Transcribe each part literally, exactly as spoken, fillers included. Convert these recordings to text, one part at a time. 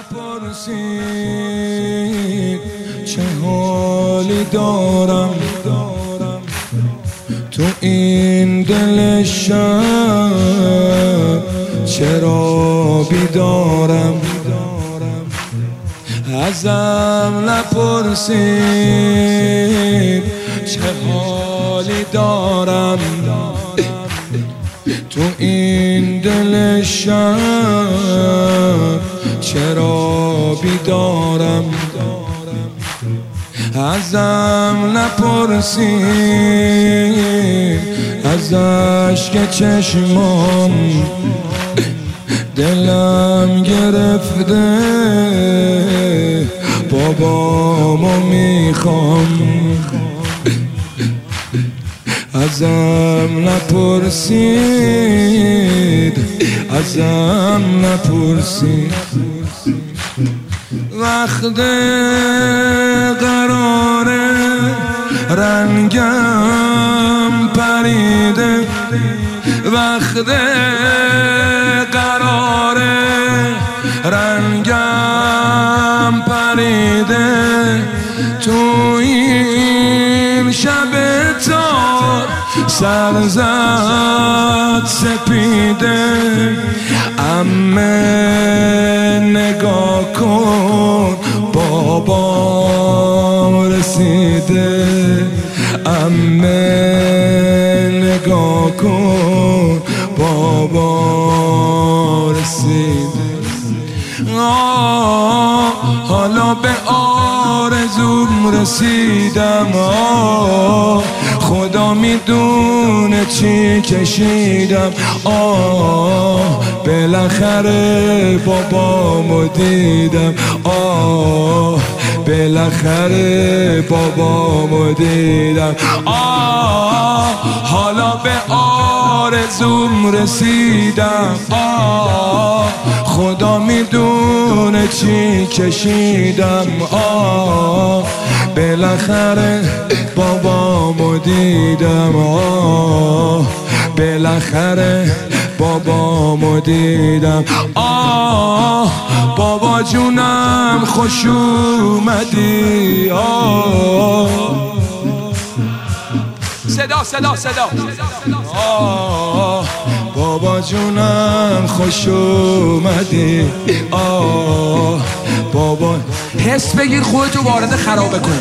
نپرسید چه حالی دارم تو این دل شب، چرا بیدارم ازم نپرسید چه حالی دارم تو این دل شب، چرا بیدارم ازم نپرسید از اشک چشمام دلم گرفته، بابامو میخوام ازم نپرسید ازم نپرسید وقت قراره رنگم پریده، وقت قراره رنگم پریده، تو این شب تار سرزد سپیده. عمه نگاه کن بابام رسیده، عمه نگاه کن بابا رسیده. آه حالا به آرزوم رسیدم، آه خدا میدونه چی کشیدم، آه بالاخره بابامو دیدم، آه بالاخره بابامو دیدم. آه حالا به آرزوم رسیدم، آه خدا میدونه چی کشیدم، آه بالاخره بابامو دیدم، آه بالاخره بابامو دیدم. آه بابا جونم خوش اومدی، آه صدا صدا صدا آه بابا جونم خوش اومدی، آه بابا حس بگیر خودتو وارد خرابه کن.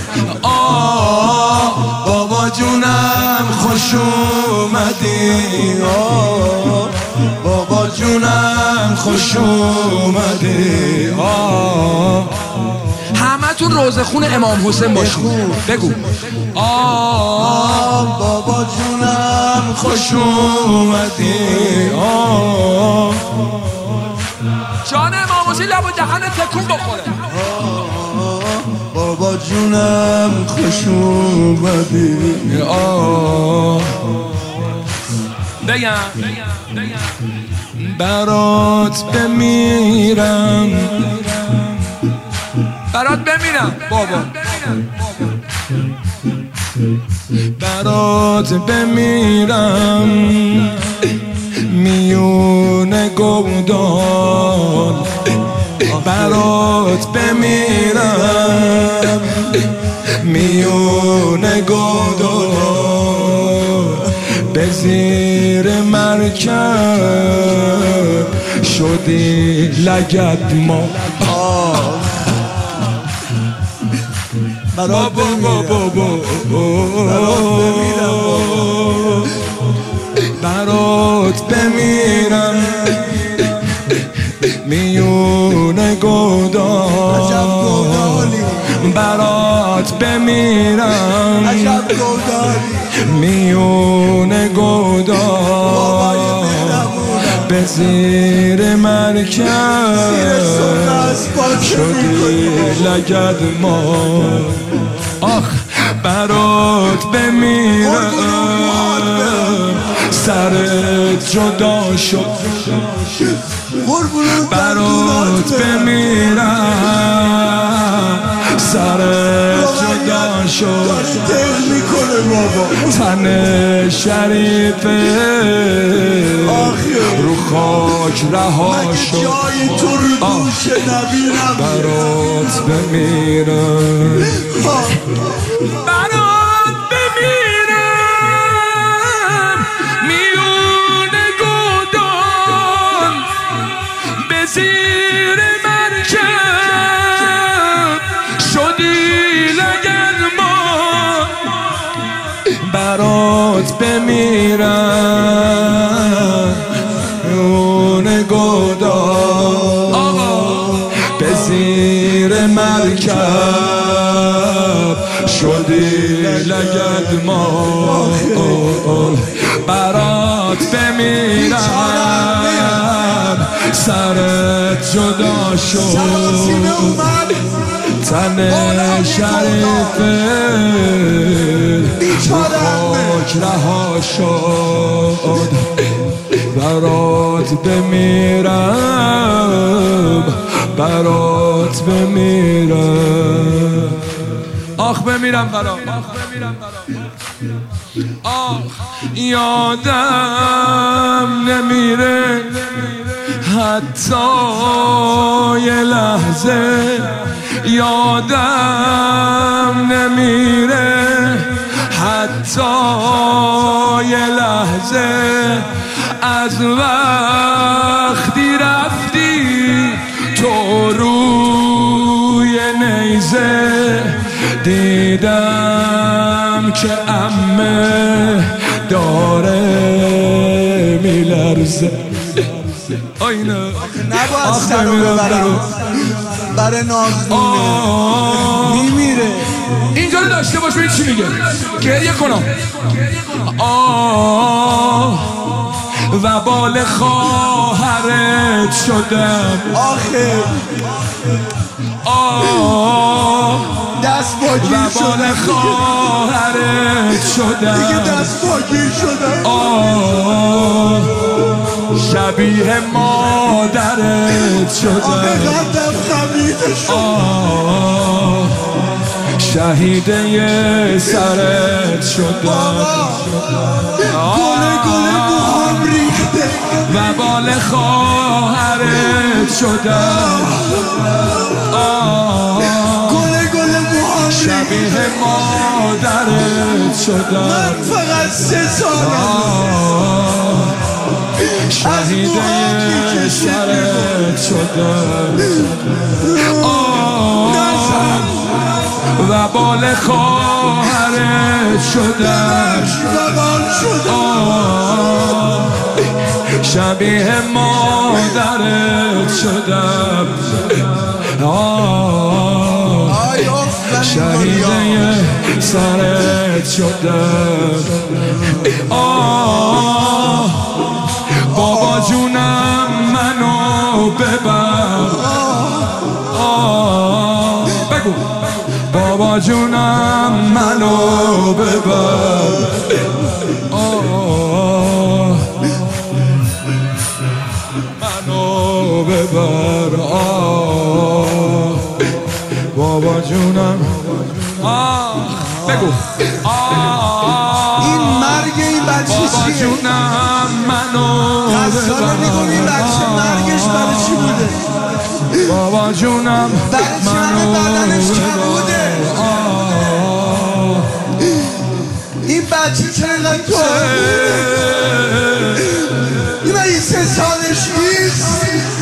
آه بابا جونم خوش اومدی، آه بابا جونم خوش اومدی، آه همه تون روزه خون امام حسین باشید. بگو آه بابا جونم خوش اومدی، آه جان امام حسین لب و دهن تکون بخوره. بابا جونم خوش اومدی، آه بگم برات بمیرم، برات بمیرم بابا، برات بمیرم میون گودان، برات بمیرم میون گودان، به زیر مرکب شدی لگد ما، برات بمیرم برات بمیرم میون گودان، برات بمیرم میون گودان، به زیر مرکب شدی لگد ما، آخ برات بمیرم سرت جدا شد، برات بمیرم سرت جدا شد، تن شریفه رو خاک رها شد جای تو رو دوش نبی برات بمیرم برات بمیرم میون گودان به زیر مرکب شدی لگرمان برات بمیرم میون گودان به زیر مرکب شدی لگدمان برات بمیرم سرت جدا شد تن شریفه خاک رها شد برات بمیرم برات بمیرم آخ بمیرم برات آخ یادم نمیره حتی یه لحظه یادم نمیره حتی یه لحظه از وقتی رفتی تو روی نیزه دیدم که عمه داره میلرزه آینه نباید سر رو ببرم برای نازنینه میمیره اینجا رو داشته باش ببین چی میگه گریه کنم آه و بال خواهرت شدم آخه آه دست باگیر و بال شدم خواهرت شدم دیگه دست باگیر شدم آه شبیه مادرت شدم آخه قدم خمیده شد آه شهید یه سرت شدم گله گله موهام ریخته و بال خواهرت شدم آه گله گله موهام شبیه مادرت شدم من فقط سه سالم شهید یه سرت شدم و بال خواهرت شدم شبیه مادرت شدم شهید یه سرت شدم بابا جونم منو ببر بگو بابا جونم منو ببر منو ببر بابا جونم بگو این مرگ این بچه بابا چیه؟ جونم منو قصه نگم این بچه مرگش برای چی بوده؟ بابا جونم برای چی همه بدنش کم بوده؟ این بچه چرا اینقدر تو این من این سه سالش نیست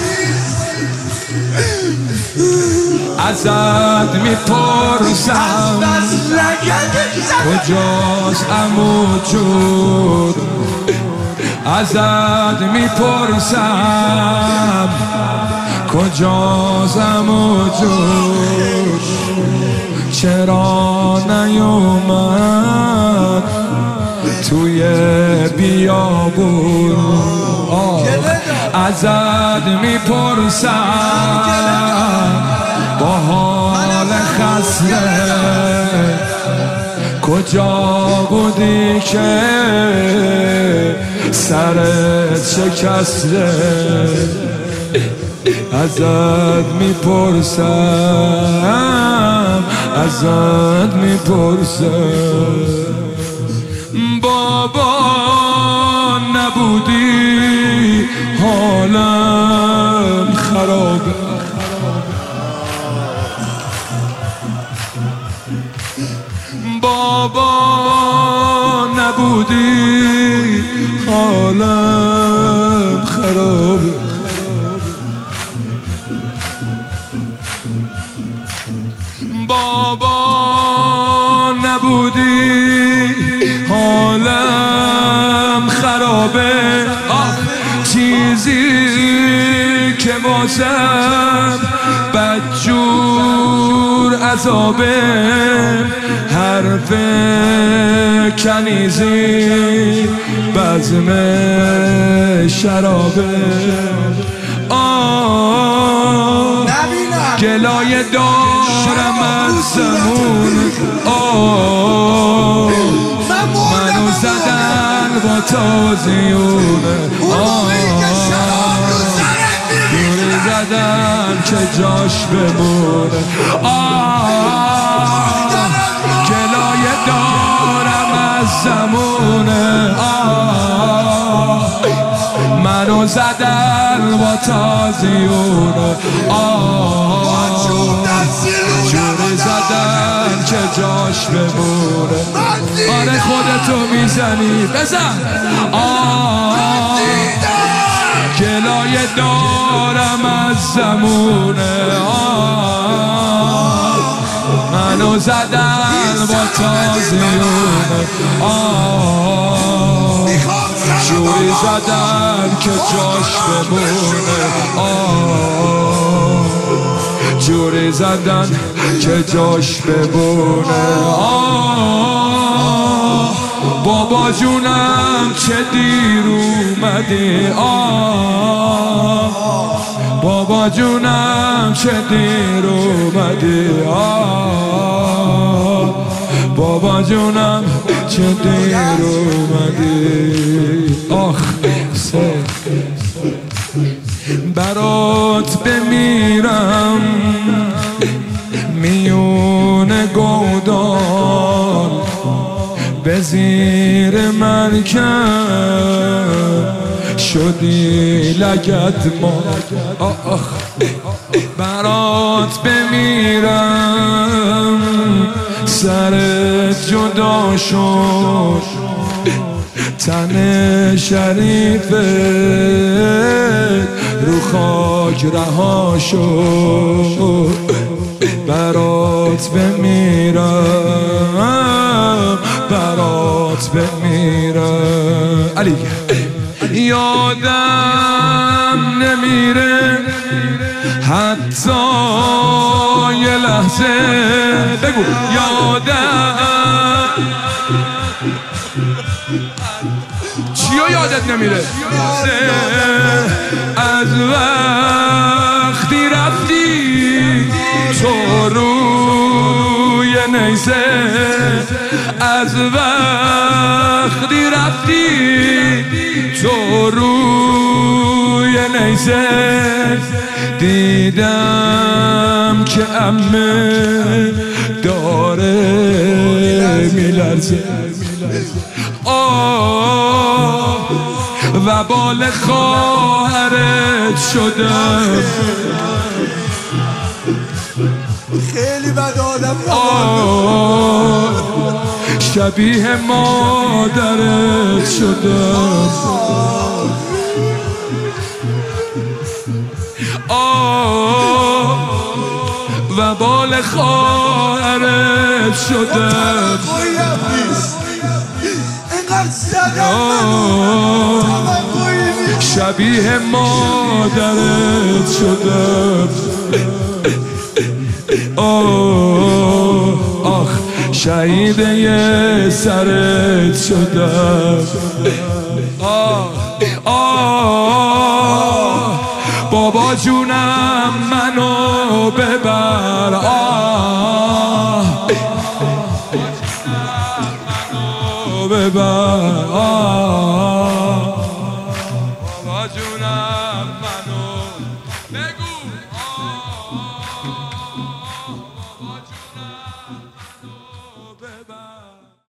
ازت میپرسم بس لگنش کجاست عمو جون ازت میپرسم کجاست عمو جون چرا نیومد توی بیابون ازت میپرسم با حال خسته کجا بودی که سرت شکسته ازت میپرسم ازت میپرسم بابا نبودی حالم خرابه بابا نبودی حالم خرابه بابا نبودی حالم خرابه چیزی که باشم بدجور عذابه حرف کنیزی بزم شرابه آه گلایه دارم از زمون آه منو زدن با تازیونه آه دوری زدن که جاش بمونه آه گلایه دارم از زمونه آه منو زدن با تازیونه آه جوری زدن که جاش بمونه آره خودتو میزنی بزن آه گلایه دارم از زمونه آه منو زدن با تازیونه آه جوری زدن که جاش بمونه آه جوری زدن که جاش بمونه آه بابا جونم چه دیر اومدی آه بابا جونم چه دیر اومدی آه بابا جونم چه دیر اومدی آخ سه برات بمیرم میون گودال به زیر مرکب شدی لگد ما آخ برات بمیرم سرت جدا شد تن شریفه رو خاک رها شد برات بمیرم برات بمیرم علی یادم نمیره حتی یه لحظه بگو یادم چیو یادت نمیره از وقتی رفتی تو روی نیزه از وقتی رفتی تو روی نیزه دیدم که عمه داره میلرزه آه و بال خواهرت شدم خیلی بد آدم آه شبیه مادرت شدم آه و بال خواهرت شدم شبیه مادرت شدم آه آخ شهید یه سرت شدم آه آه بابا جونم منو ببر آه منو ببر آه